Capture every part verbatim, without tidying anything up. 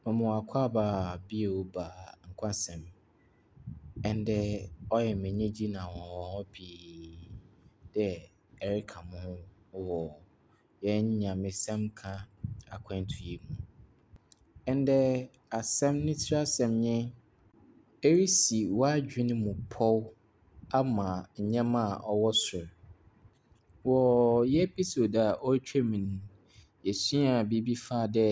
Ɔmo akwaaba bio ba nkwasɛm. Ɛndɛ ɔyɛ me anigye na nwononwo pii dɛ ɛreka mo ho wɔ yɛn Nyamesɛmka akwantu yi mu. Ɛndɛ asɛm ne tiri asɛm nye ɛresi w'adwene mu pɔw ama nneɛma a ɔwɔ soro. Wɔ yɛn episode a ɔretwam yi, yesuaa biribi faa dɛ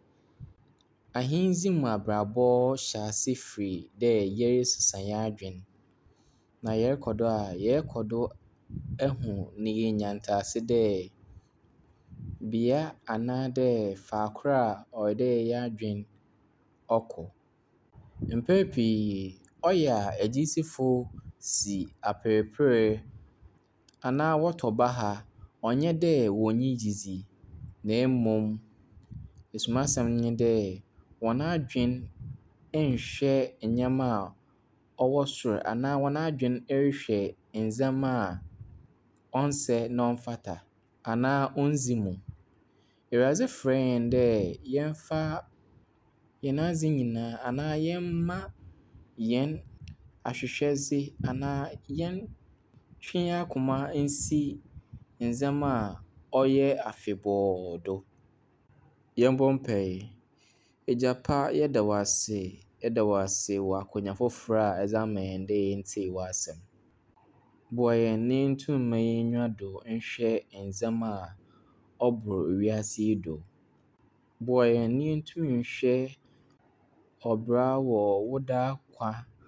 ahenzi mu abrabɔ hyɛ ase firi dɛ yɛresesa yɛn adwene. Na yɛrekɔ do a, yɛrekɔ do ahu na yɛanya ntease dɛ bea anaa dɛ faakor a ɔwɔ dɛ yɛn adwene ɔkɔ. Mpɛn pii ɔyɛ a agyesifo si aperepere anaa wɔtɔ baha ɔnyɛ dɛ wonnyi gyidie na mmom esum asɛm nye dɛ wɔn adwene nnhwɛ nneɛma a ɔwɔ soro anaa wɔn adwene ɛrehwɛ ndzɛmba a ɔnsɛ na ɔmfata anaa ondzi mu. Ewiadze frɛ hɛn dɛ yɛmfa hɛn adze nyinaa anaa yɛmma yɛn ahwehwɛdze anaa yɛntwe hɛn akoma nsi ndzɛmba a ɔyɛ afebɔɔ do. Yɛmbɔ mpae. Agya pa yɛda wo ase. Yɛda wo ase wɔ akwannya fofor a ɛdze ama hɛn dɛ yɛntsie w'asɛm. Boa hɛn na yentum mma yennya do nhwɛ ndzɛmba a ɔbor wiase yi do. Boa hɛn na yentum nhwɛ ɔbra wɔ wo daa kwa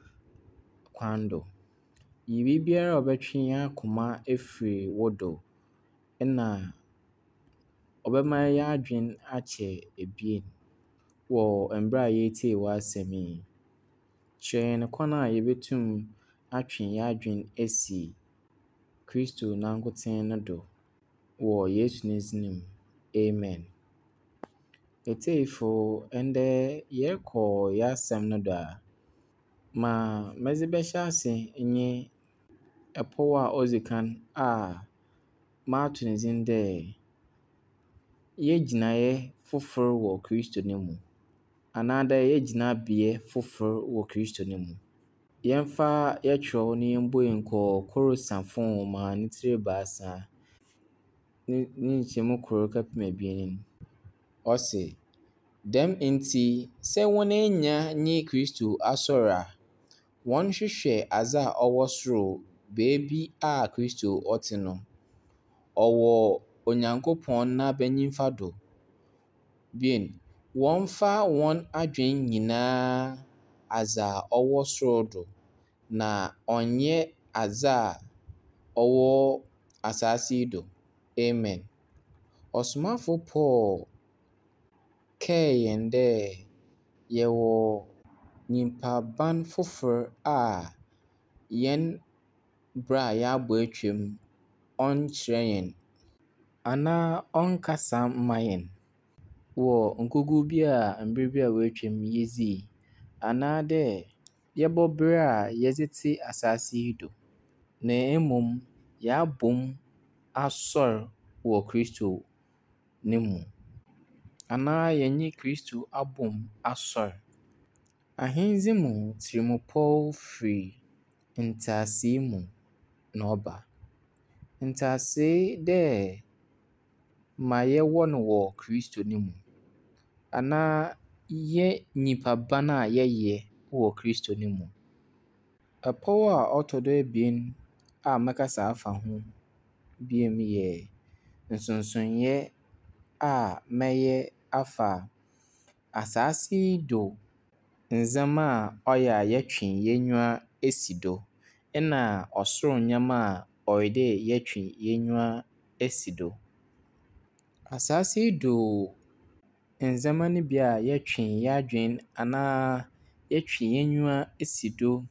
kwan do. Yi biribiara a ɔbɛtwe hɛn akoma efiri wo do nna ɔbɛma hɛn adwene akyɛ ebien wɔ mber a yɛretsie w'asɛm yi. Kyerɛ hɛn kwan a yebetum atwe hɛn adwene esi Kristo nankotsee no do wɔ Yesu ne dzin mu. Amen. Etieifo, ɛndɛ yɛrokɔ yɛn asɛm no do a, ma medze bɛhyɛ ase nye pɔw a odzi kan a mato ne dzin dɛ yɛn gyinae fofor wɔ Kristo no mu anaa dɛ yɛn gyinabea fofor wɔ Kristo no mu. Yɛmfa yɛkyerɛw na yɛmbue nkɔ Korinsafo nhoma ne tsir ebiasa ne ne nkyɛmu kor kɛpem ebien no mu. Ɔse, dɛm ntsi sɛ hɔn enya nye Kristo asɔr a, wɔnhwehwɛ adze a ɔwɔ soro beebi a Kristo ɔtse no. Ɔwɔ Onyankopɔn n'aba nyimfa do. Bien, wɔmfa hɔn adwene nyinaa adze a ɔwɔ soro do na ɔnnyɛ adze a ɔwɔ asase yi do. Amen. Ɔsomafo Paul kae hɛn dɛ yɛwɔ nyimpaban fofor a hɛn bra a yɛabɔ etwam ɔnnkyerɛ hɛn anaa ɔnnkasa mma hɛn wɔ nkogu bi a mber bi a oetwam yedzii anaa dɛ yɛbɔ ber a yɛdze tse asase yi do. Na mmom yɛabɔ mu asɔr wɔ Kristo no mu anaa yɛnye Kristo abɔ mu asɔr. Ahenzi mu tirimpɔw firi ntseasee mu na ɔba. Ntseasee dɛ ma yɛwɔ no wɔ Kristo no mu anaa yɛn nyimpaban a yɛyɛ wɔ Kristo no mu. Pɔw a ɔtɔ do ebien a mɛkasa afa ho bio yɛ nsonsonee a mɛyɛ afa asase yi do ndzɛmba a ɔyɛ a yɛtwe yenyiwa esi do nna ɔsoro ndzɛmba a ɔwɔ dɛ yɛtwe yenyiwa esi do. Asase yi do ndzɛmba no bi a yɛtwe hɛn adwene anaa yɛtwe yenyiwa esi do,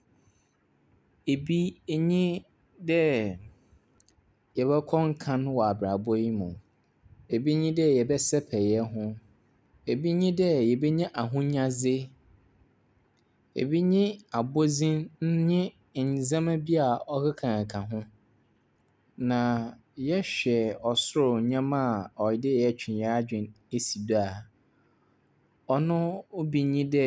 bi nye dɛ yɛbɛkɔ nkan wɔ abrabɔ yi mu. Bi nye dɛ yɛbɛsɛpɛw hɛn ho. Bi nye dɛ yebenya ahonyadze. Bi nye abɔdzen nye ndzɛmba bi a ɔkekakeka ho. Na yɛhwɛ ɔsoro ndzɛmba a ɔwɔ dɛ yɛtwe hɛn adwene esi do a, ɔno bi nye dɛ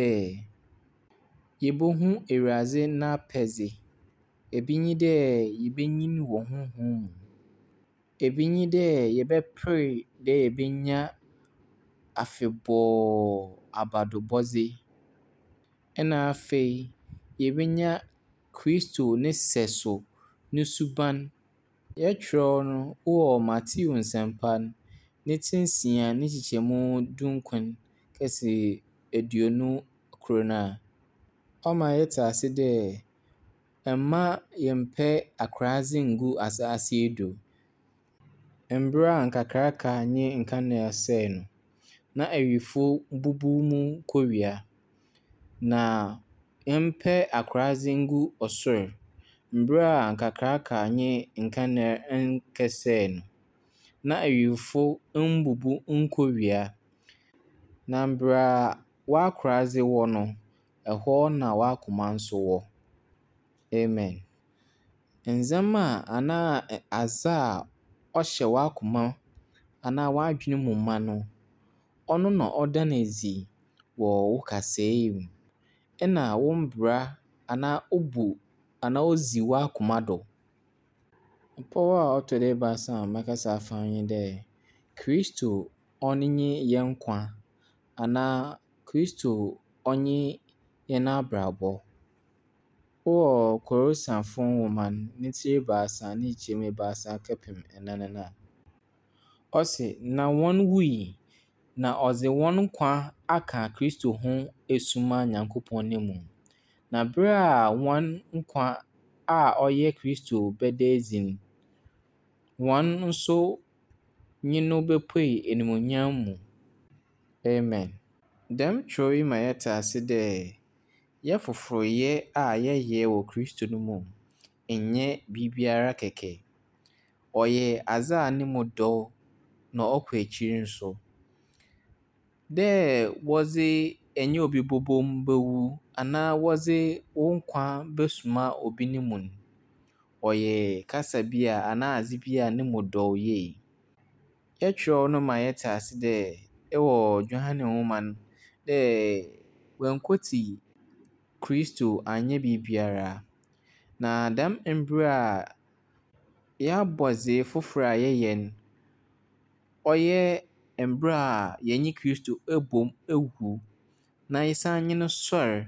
yɛbɛhu Awurade n'apɛde. Ebi nye dɛ yɛbɛnyini wɔ honhom mu. Ebi nye dɛ yɛbɛpere dɛ yɛbɛnya afebɔɔ abadobɔdze. Ɛna afei, yɛbɛnya Kristo ne sɛso ne suban. Yɛtwerɛw no wɔ Matthew nsɛmpa ne ti nsia ne nkyekyɛmu dunkron kɛse aduonu kor no a, ɔma yɛtse ase dɛ mma yɛmmpɛ akoradze ngu asaase yi do. Mber a nkakraka nye nkanea sɛɛ no, na awifo bubu mu kɔwia. Na yɛmpɛ akoradze ngu ɔsor mber a nkakraka nye nkanea nkɛsɛɛ no, na awifo mbubu nkɔwia. Na mber a w'akoradze wɔ no, ɛhɔ na w'akoma nso wɔ. Amen. Ndzɛmba a anaa adze a ɔhyɛ w'akoma anaa w'adwen mu ma no, ɔno na ɔda no edzi wɔ wo kasae mu. Ɛna wo mbra anaa obu anaa odzi w'akoma do. Mpɔw a ɔtɔ do ebiasa a mɛkasa afa ho nye dɛ, Kristo ɔno nye hɛn nkwa anaa Kristo ɔnye hɛn abrabɔ. Wowɔ Korintoafo nwoma no ne tsir ebiasa ne nkyekyɛmu ebiasa kɛpem anan no a, ɔse, “Na hɔn wui, na ɔdze hɔn nkwa aka Kristo ho esuma Nyankopɔn mu. Na ber a hɔn nkwa a ɔyɛ Kristo bɛda edzi no, hɔn nso nye no bepuei animuonyam mu.” Amen. Dɛm kyerɛw yi ma yɛtse ase dɛ yɛn foforɔyɛ a yɛyɛ wɔ Kristo no mu nnyɛ biribiara kɛkɛ. Ɔyɛ adze a no mu dɔw na ɔkɔ ekyir nso. Dɛ wɔdze ɛnyɛ obi bɔbɔ mu bewu anaa wɔdze wo nkwa besuma obi no mu no, ɔyɛ kasa bi a anaa adze bi a no mu dɔw yie. Yɛkyerɛw no ma yɛtse ase dɛ ɛwɔ Johane nwoma no dɛ woenkotsi Kristo annyɛ biribiara. Na dɛm mber a yɛabɔ dze fofor a yɛyɛ no, ɔyɛ mber a yɛnye Kristo abom ewu na yɛsan nye no sɔr.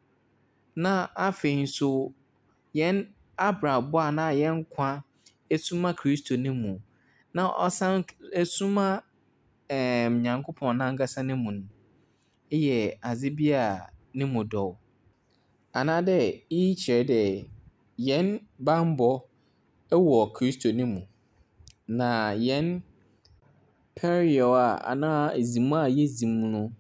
Na afei so hɛn abrabɔ anaa hɛn nkwa esuma Kristo no mu, na ɔsan esuma ɛɛm Nyankopɔn nankasa no mu no, eyɛ adze bi a no mu dɔw. Anaadɛ iyi kyerɛ dɛ hɛn bambɔ wɔ Kristo no mu. Na hɛn pɛreyɛw a anaa edzimmu a yedzi mu no,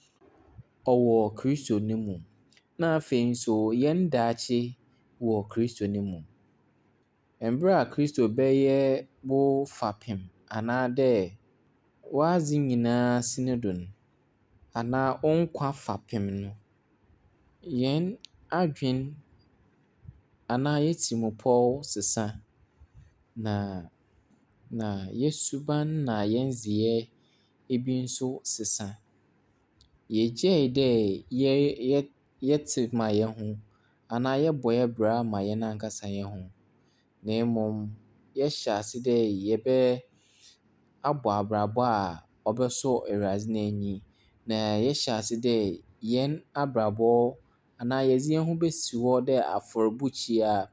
ɔwɔ Kristo no mu. Na afei so hɛn daakye wɔ Kristo no mu. Mber a Kristo bɛyɛ wo fapem anaadɛ w'adze nyinaa si no do no, anaa wo nkwa fapem no, hɛn adwen anaa hɛn tsimupɔw sesa. Na na hɛn suban na hɛn ndzeyɛɛ bi nso sesa. Yegyae dɛ yɛ yɛ yɛtse ma hɛn ho anaa yɛbɔ hɛn bra ma hɛn ankasa hɛn ho. Na mbom yɛhyɛ ase dɛ yɛbɛ abɔ abrabɔ a ɔbɛsɔ Awurade n'enyi. Na yɛhyɛ ase dɛ hɛn abrabɔ anaa yɛdze hɛn ho besi hɔ dɛ afɔrebukyia a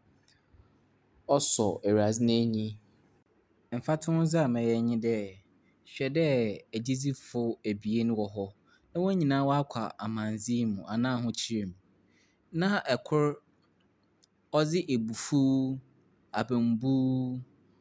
ɔsɔ Awurade n'enyi. Mfatohodze a mɛyɛ nye dɛ, hwɛ dɛ egyidzefo ebien wɔ hɔ na hɔn nyinaa wɔakɔ amandzɛɛ mu anaa ahokyer mu. Na kor ɔdze ebufuw, abɛnbuw,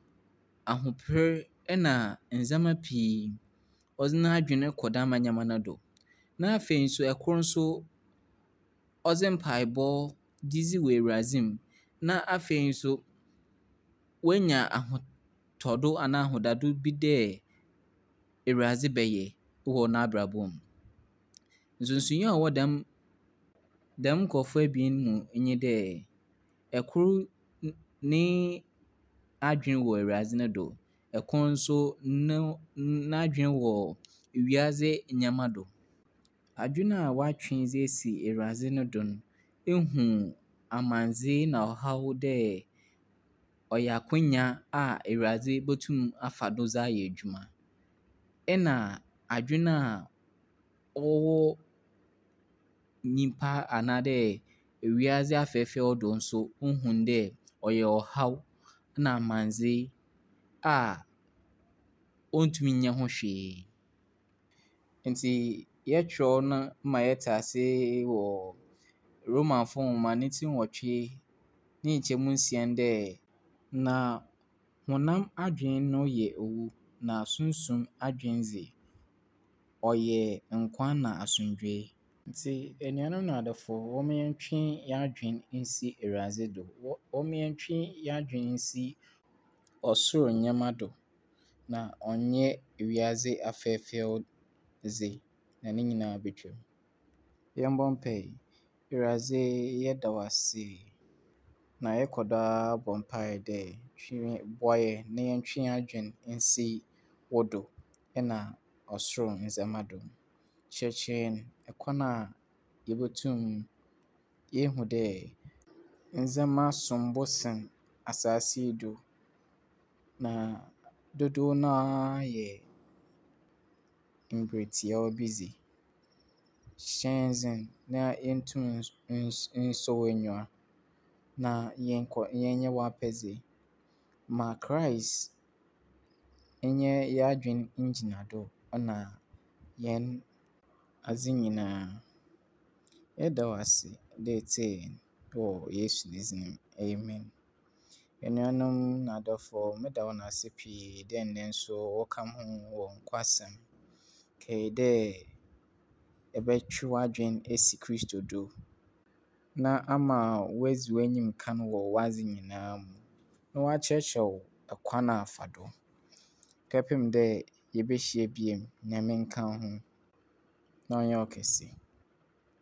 ahoper na ndzɛmba pii ɔdze n'adwen kɔ dɛm ndzɛmba no do. Na afei so kor nso ɔdze mpaebɔ dze dzi wɔ Awurade mu. Na afei so woenya ahotɔdo anaa ahodado bi dɛ Awurade bɛyɛ wɔ n'abrabɔ mu. Nsonsonee a ɔwɔ dɛm dɛm nkorɔfo ebien mu nye dɛ, kor ne adwen wɔ Awurade no do, kor nso no n'adwen wɔ wiadze ndzɛmba do. adwene a woatwe dze esi Ewurade no do no, ehu amandzeɛ na ɔhaw dɛ ɔyɛ akwannya a Ewurade botum afa do dze ayɛ edwuma. Ɛna adwene a ɔwɔ nyimpa anaadɛ ewiadze afɛɛfɛw do nso wohu dɛ ɔyɛ ɔhaw na amandzeɛ a ɔnntumi nyɛ ho hwee. Ntsi yɛtwerɛw no ma yɛtse ase wɔ Romafo nwoma ne tsir nwɔtwe ne nkyɛmu nsia dɛ, na honam adwen no yɛ owu, na sunsum adwen dze, ɔyɛ nkwa na asomdwoe. Ntsi enuanom na adɔfo, wɔma yɛntwe hɛn adwen nsi Ewurade do. Wɔ wɔma yɛntwe hɛn adwen nsi ɔsoro ndzɛmba do, na ɔnnyɛ wiadze afɛɛfɛw dze, na ne nyinaa betwa mu. Yɛmbɔ mpae. Ewurade yɛda wo ase, na yɛkɔ do ara bɔ mpae dɛ twe boa hɛn na yɛntwe hɛn adwen nsi wo do na ɔsoro ndzɛmba do. Kyerɛkyerɛ hɛn kwan a yebotum yehu dɛ ndzɛmba som bo sen asase yi do, na dodow no ara yɛ mber tiawa bi dze. Hyɛ hɛn dzen na yentum ns ns nsɔ w'enyiwa, na yɛnkɔ yɛnyɛ w'apɛdze. Ma Christ nyɛ hɛn adwen ngyina do na hɛn adze nyinaa. Yɛda wo ase dɛ itsie hɛn wɔ Yesu din mu, amen. Enuanom na adɔfo, meda hɔn ase pii dɛ ndɛ so wɔka mo ho wɔ nokwasɛm. Kae dɛ ɛbɛtwe w'adwen esi Kristo do, na ama woedzi w'enyim kan wɔ w'adze nyinaa mu, na ɔakyerɛkyerɛ wo kwan a fa do, kɛpem dɛ yebehyia bio. Nyame nka wo ho, na ɔnyɛ wo kɛse.